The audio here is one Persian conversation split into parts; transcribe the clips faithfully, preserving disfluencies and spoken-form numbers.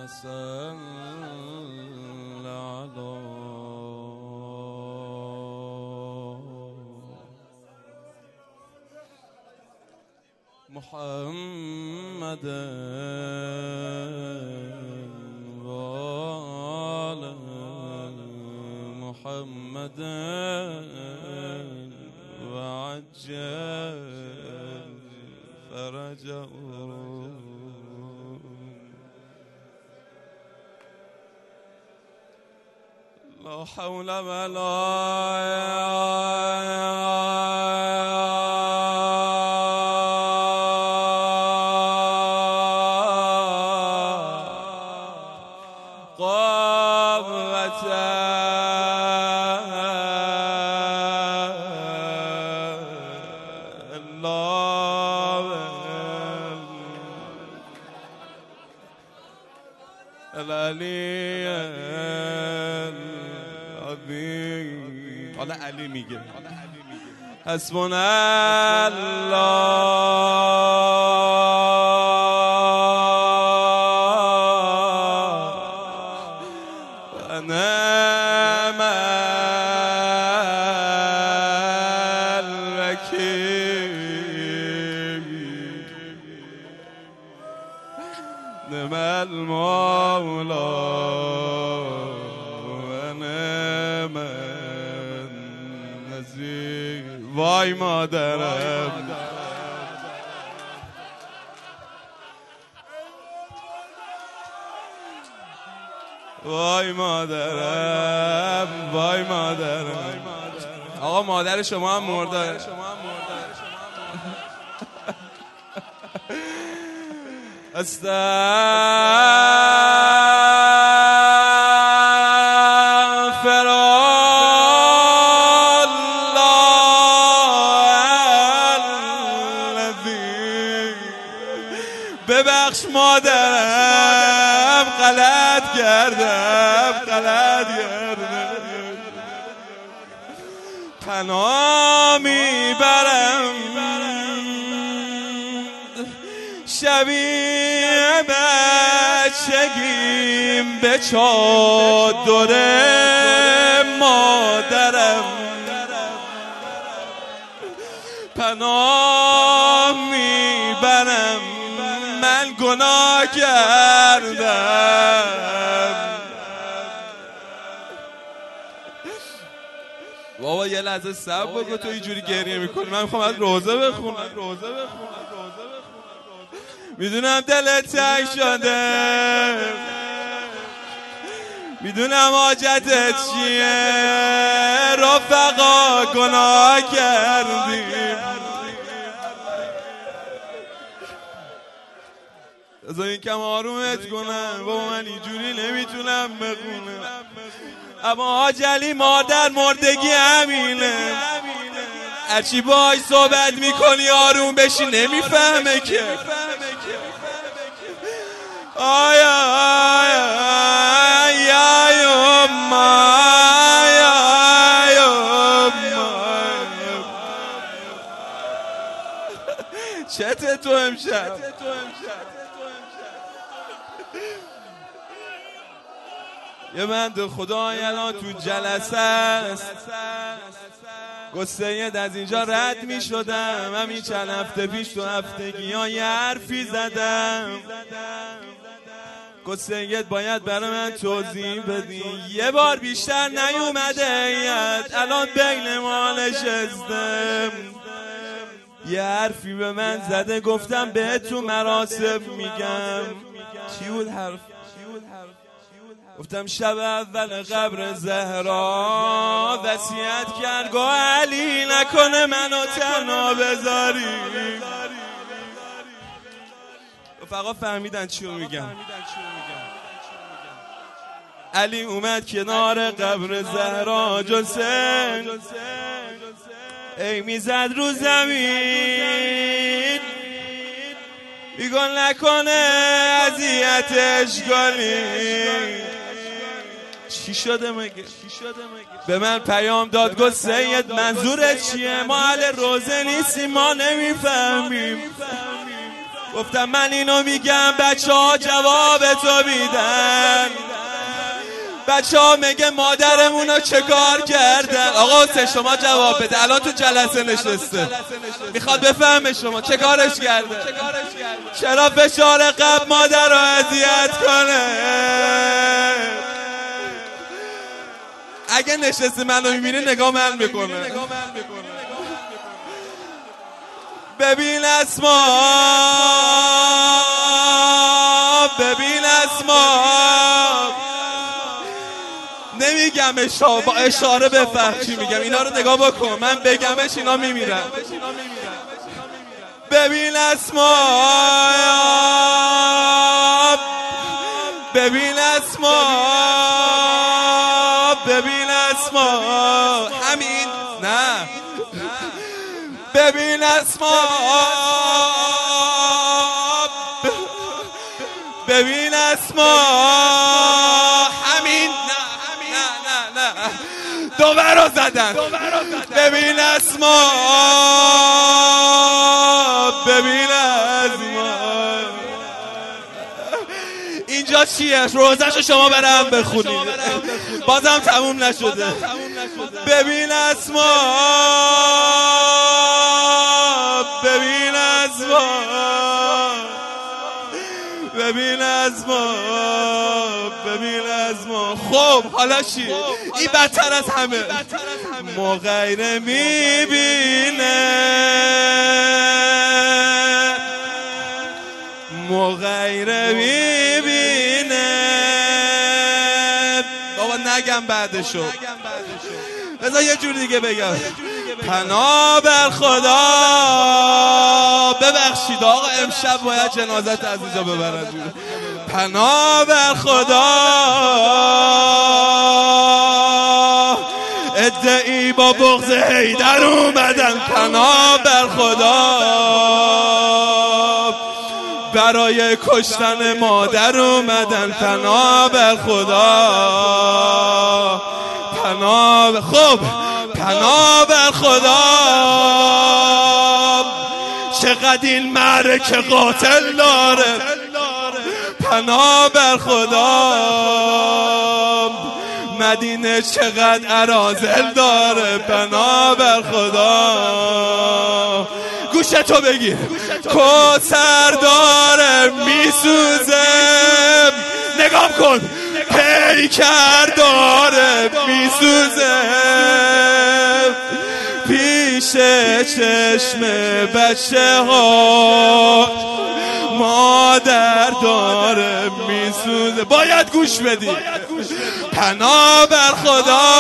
صل على محمد وآل محمد وعجل فرجه لا حول ولا قوة العلی العظیم. حالا علی میگه حسبنا الله و نعم الوکیل نعم المولا و نعم النصیر. وای مادرم وای مادرم وای مادرم. آقا مادر شما هم مرده. استغفر الله الذی. ببخش مادرم غلط کردم غلط کردم. پناه میبرم شبیه بچگیم به چادر مادرم. پناه میبرم من گناه کردم. بابا یه لحظه صبر بکن، تو اینجوری گریه میکنی من میخوام از روزه بخونم. روزه بخونم میدونم دلت تنگ شده، میدونم حاجتت چیه، رفقا گناه کردیم. از این کم آرومت کنم بابا، من اینجوری نمیتونم بخونم. اما حاجلی مادر مردگی همینه، هرچی باهاش صحبت میکنی آروم بشی نمیفهمه که. آیا آیا آیا یوما آیا یوما. چته تو امشب؟ یه بنده خدا الان تو جلسه است، گستید از اینجا رد می شدم. همین چند هفته پیش تو هفتگی ها یه حرفی زدم، گستید باید برای من توضیح بدی. یه بار بیشتر نیومده یاد، الان بین ما نشستم. یه حرفی به من زده، گفتم به تو مراسم میگم. چی بود حرف؟ گفتم شب اول قبر زهرا وصیت کرد گو علی نکنه منو تنها بذاری. فقط فهمیدن چیو میگم. علی اومد کنار قبر زهرا جسن ای میزد رو زمین، میگن نکنه اذیتش کنی. چی شده مگه؟ به من پیام داد گفت سید منظورت چیه؟ ما اهل روزه نیستیم ما نمیفهمیم. گفتم من اینو میگم بچه ها جواب تو بیدن. بچه ها میگه مادرمونو چه کار کردن. آقا حسین شما جواب بده، الان تو جلسه نشسته میخواد بفهمه شما چه کارش کرده، چرا فشار قبل مادر رو اذیت کنه. اگه نشسته منو میبینه نگاه من میکنه. ببین اسما، ببین اسما، نمیگم اشاره، با اشاره بفهم چی میگم. اینا رو نگاه بکن، من بگمش اینا میمیرن. ببین اسما، ببین اسما، ببین اسما، همین نه. ببین اسما، ببین اسما، همین نه نه نه نه دوباره رو زدن. ببین اسما، ببین اسما. اینجا چیه؟ روزشو شما برام بخونید، بازم تموم نشده. ببین اسما، ببین اسما، ببین اسما، ببین اسما. خب حالا چی؟ این بدتر از همه. مغیره میبینه، مغیره میبینه. بابا نگم بعدشو، بذار یه جور دیگه بگم. پناه بر خدا. ببخشید آقا امشب باید جنازت از اینجا ببرن. پناه بر خدا، ادعی با بغض حیدر اومدن. پناه بر خدا، برای کشتن مادر اومدن. پناه بر خدا، پناه. خب پناه بر خدا. چقدر این معرکه قاتل داره. پناه بر خدا. مدینه چقدر اراذل داره. پناه بر خدا. گوشتو بگیر، کوثر داره میسوزه. نگاه کن، پیکر داره میسوزه. پیش چشم بچه ها مادر داره میسوزه. باید گوش بدی. پناه بر خدا.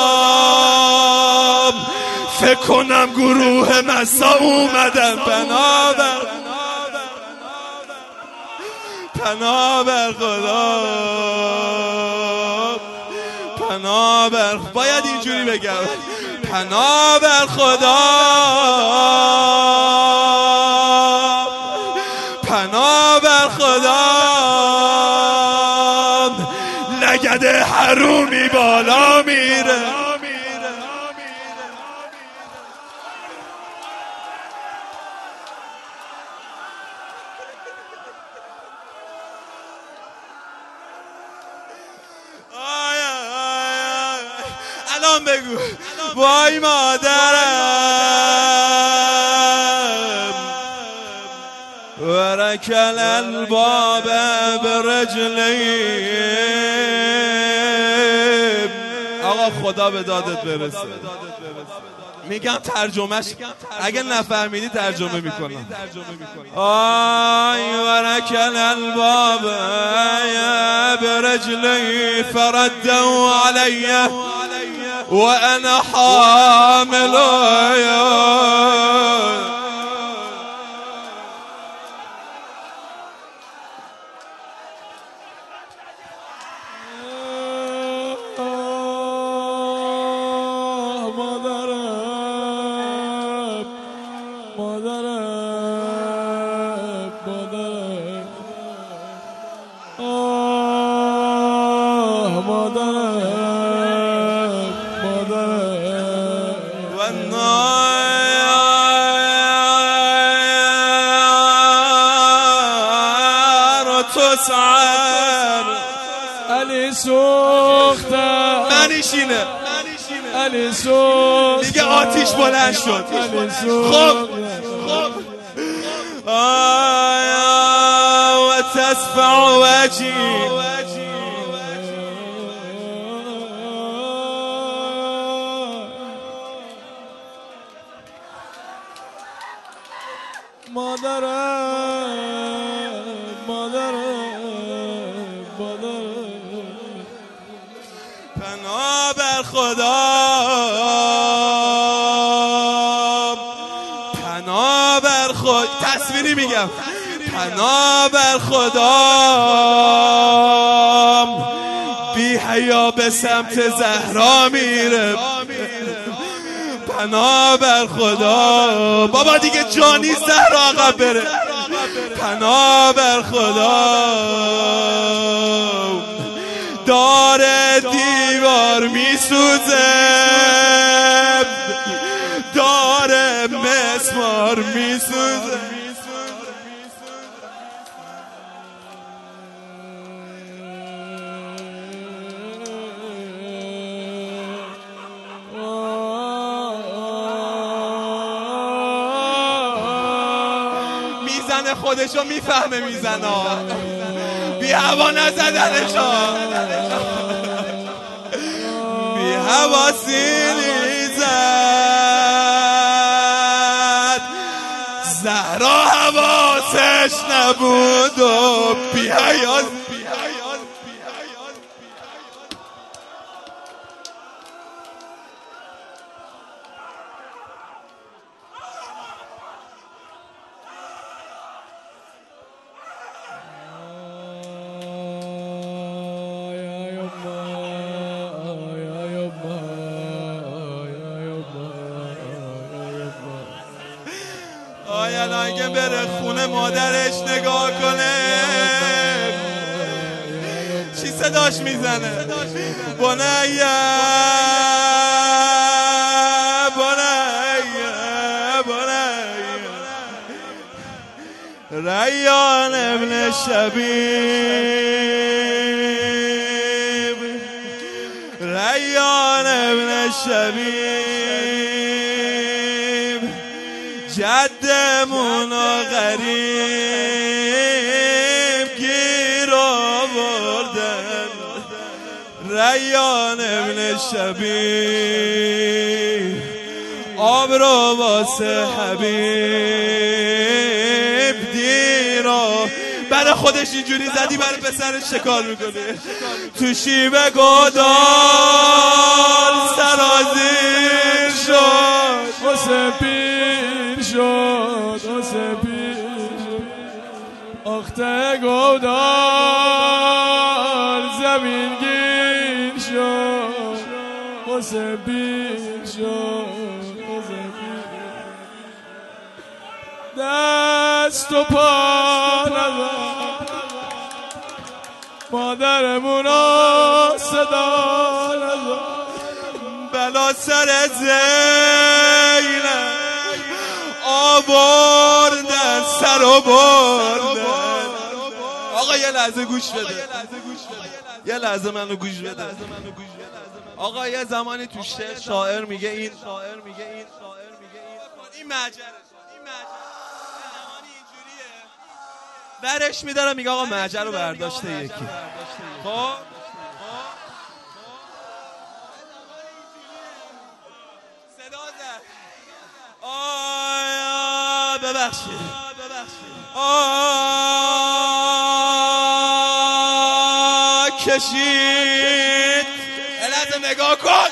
فکر کنم گروه مسا اومدن. پناه بر، پناه بر خدا، پناه بر. باید اینجوری بگم. پناه بر خدا، پناه بر خدا. لگد حرومی بالا میره. الان بگو وای مادرم، ورکل الباب برجلیم. آقا خدا به دادت برسه. میگم ترجمهش، اگه نفهمیدی ترجمه میکنم. آی ورکل الباب برجلی فردوا علی و انا حامل. تو سر علی سوختم منیشینه علی سوختم دیگه آتیش بلند شد. علی خب سوختم خب آیا و تسفع وجی مادرم مادرم مادرم پناه بر خدا پناه بر خدا تصویری میگم پناه بر خدا بی حیا به سمت زهرا میره پناه بر خدا بابا دیگه جانی زهرا عقب بره پناه بر خدا داره دیوار میسوزه داره مسمار میسوزه میزنه خودشو میفهمه میزنه بی هوا نزدنشو بی هوا سیلی زد زهرا حواسش نبود و بی حیاز آیا ناگه بره خونه مادرش نگاه کنه چی صداش میزنه بنیه بنیه بنیه ریان ابن شبیب ریان ابن شبیب جدمون و غریب گیر آوردن ریان ابن شبیب آب رو واسه حبیب دیرا برای خودش اینجوری زدی برای پسرش شکار میکنه تو شیبه گودال سرازیر شد واسه پیر شد واسه پیر اخته گودال زمین گیر شد واسه پیر شد واسه پیر دست و پا نزد مادرمونا صدا نزد بلا سر زینب آوردن سر و بردن آقا یه لحظه گوش بده یه لحظه منو گوش بده آقا یه زمانی تو شعر شاعر میگه این شاعر میگه این شاعر میگه این این مجره این مجره زمانی اینجوریه برش میدارم میگه آقا مجره رو برداشته یکی خب آیا ببخشید آه کشید الهی نگاه کن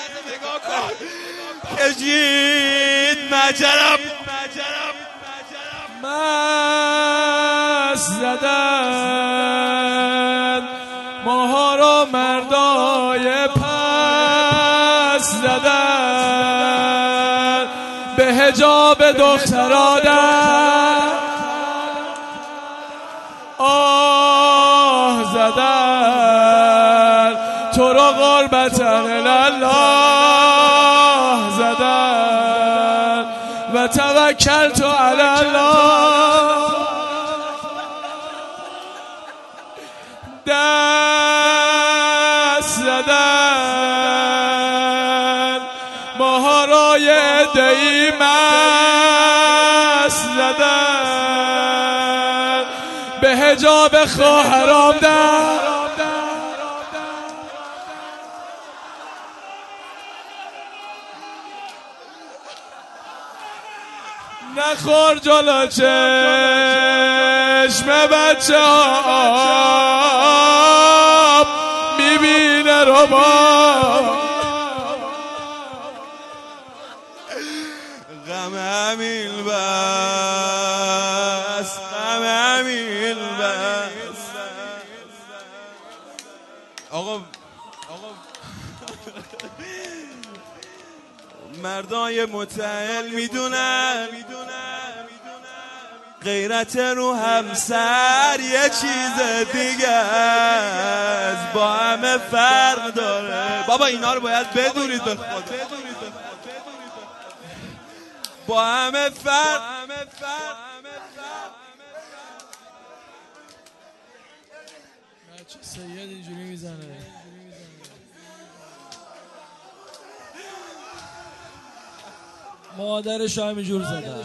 کشید مجرم مست زدن ماها رو مردای پس زدن به حجاب دخترا در آه زدن تو رو غربتن الله زدن و توکل تو علی الله یه دهی مست زدن به حجاب خواهرام در نخور جلو چشم بچه ها میبینه رو با غم همین بس غم همین بس. آقا مردای متعهل میدونن غیرت رو همسر یه چیز دیگه است، با همه فرق داره. بابا اینا رو باید بدونید به خدا، با همه فرق. سید اینجوری میزنه مادرش همینجور زده.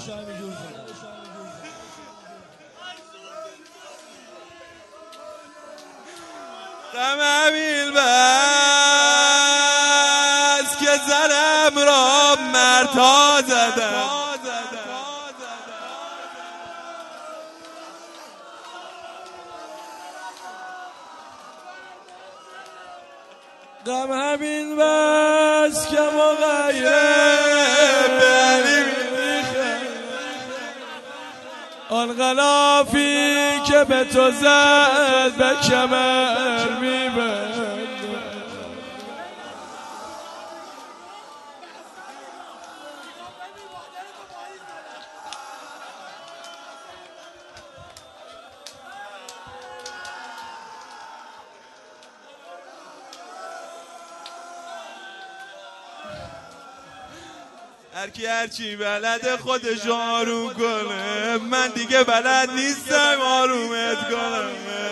غم همین بس که زنم را مردها زدم. غم همین بس که مغیره آن غلافی که به تو زد به کمر میبند. هر کی هر چی بلد خودش آروم کنه، من دیگه بلد نیستم آرومت کنم.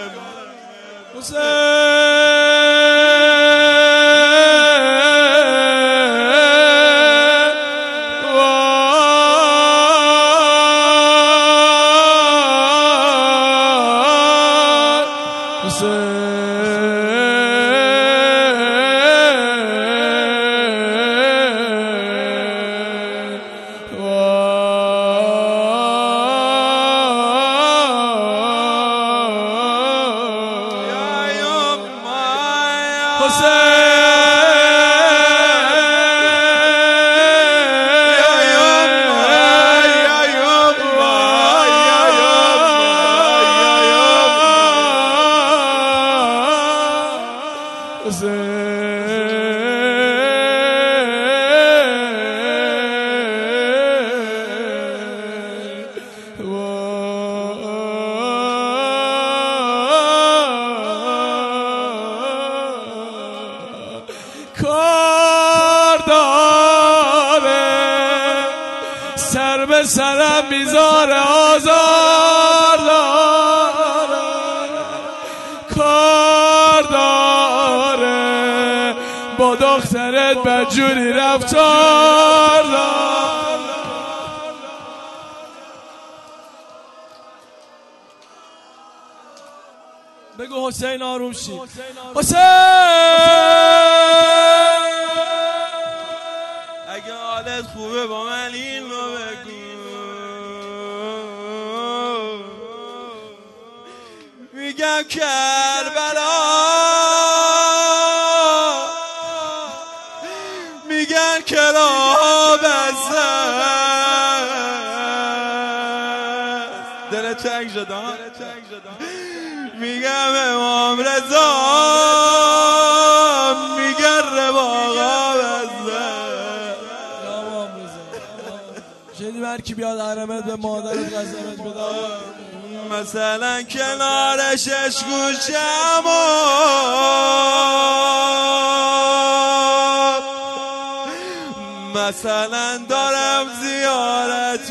کار داره سر به سرم میذاره آزار داره کار داره با دخترت بدجوری رفتار داره. بگو حسین آروم شید. حسین اگه حالت خوبه با من این رو بگو، میگم کربلا میگن کلاه بزن دل تنگ شدم. میگم امام رضا میگن رواقا بزن. امام رضا شدی هر کی بیاد حرمت به مادرت قسمت بده، مثلا کنارشش گوشم مثلا دارم زیارت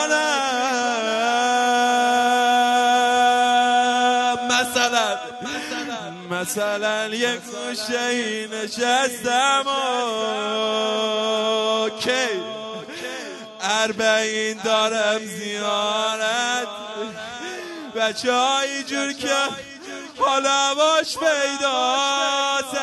میکنم، مثلا مثلا یک گوشه ای نشستم. اوکی اربعین دارم زیارت بچه های جور که حالا باش پیدا